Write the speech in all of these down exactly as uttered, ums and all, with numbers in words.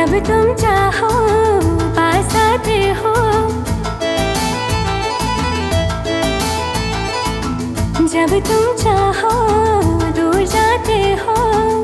जब तुम चाहो पास आते हो, जब तुम चाहो दूर जाते हो।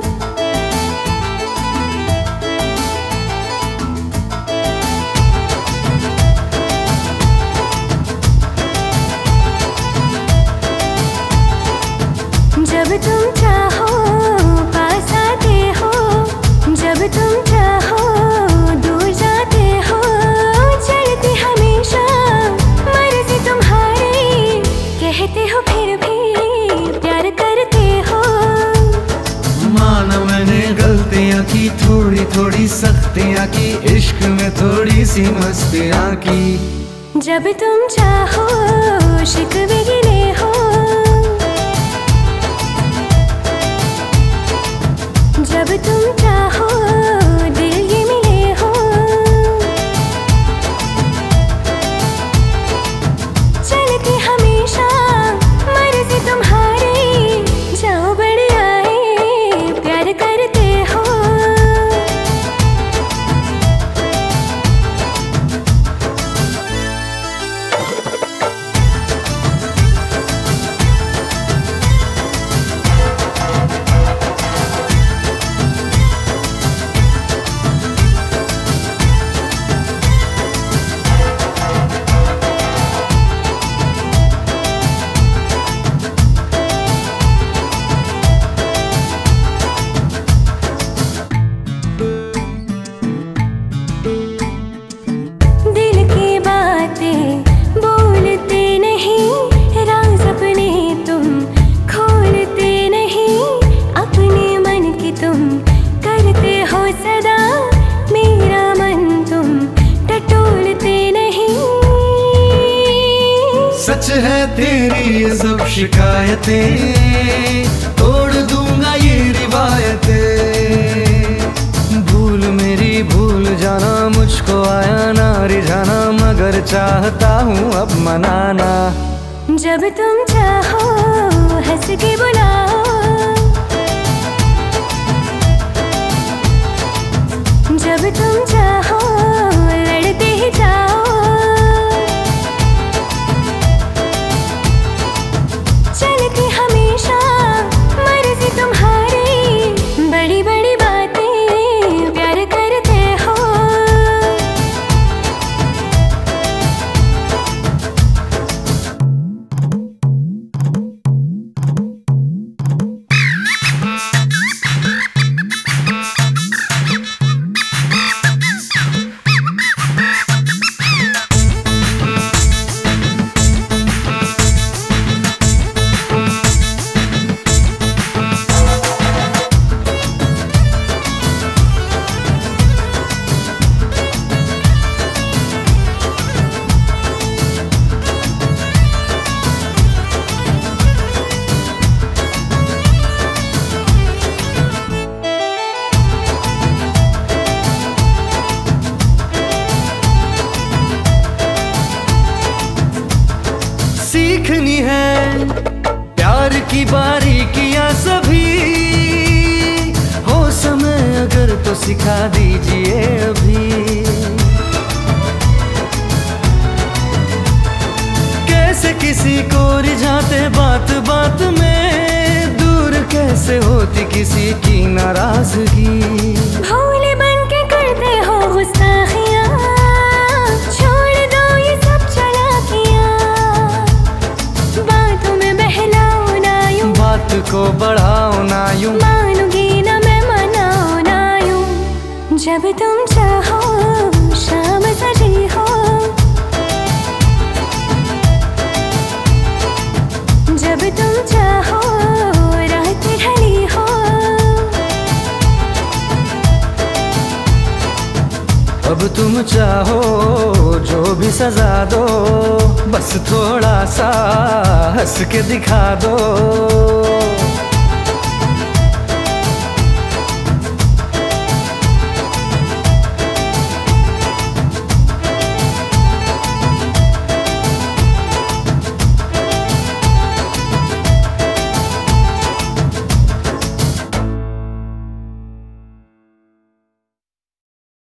जब तुम चाहो पास आते हो, जब तुम चाहो दूर जाते हो। चलती हमेशा मर्जी तुम्हारी, कहते हो फिर भी प्यार करते हो। माना मैंने गलतियाँ की, थोड़ी थोड़ी सख्तियाँ की, इश्क में थोड़ी सी मस्तियाँ की। जब तुम चाहो शिकवे गिले हो, जब तुम चाहो दिल ये मिले हो। चलती हमेशा मर्जी तुम्हारी, जाओ बड़े आए प्यार करते हो। सच है तेरी ये सब शिकायतें, तोड़ दूंगा ये रिवायतें। भूल मेरी भूल जाना, मुझको आया ना रिझाना, मगर चाहता हूँ अब मनाना। जब तुम चाहो हंस के बुलाओ, जब तुम चाहो लड़ते ही जाओ। चलती हमेशा मर्जी तुम्हारी, बड़ी बड़ी बातें प्यार करते हो। सीखनी है प्यार की बारीकियां सभी, हो समय अगर तो सिखा दीजिए अभी। कैसे किसी को रिझाते बात बात में, दूर कैसे होती किसी की नाराजगी। भोले बन के करते हो गुस्ताखियां, छोड़ दो ये सब चालाकियां। बातों में बहलाओ ना यूं, बात को बढ़ाओ ना यूं, मानूंगी ना मैं मनाओ ना यूं। जब तुम चाहो शाम सजी हो, जब तुम चाहो रात ढली हो। अब तुम चाहो जो भी सजा दो, बस थोड़ा सा हंस के दिखा दो।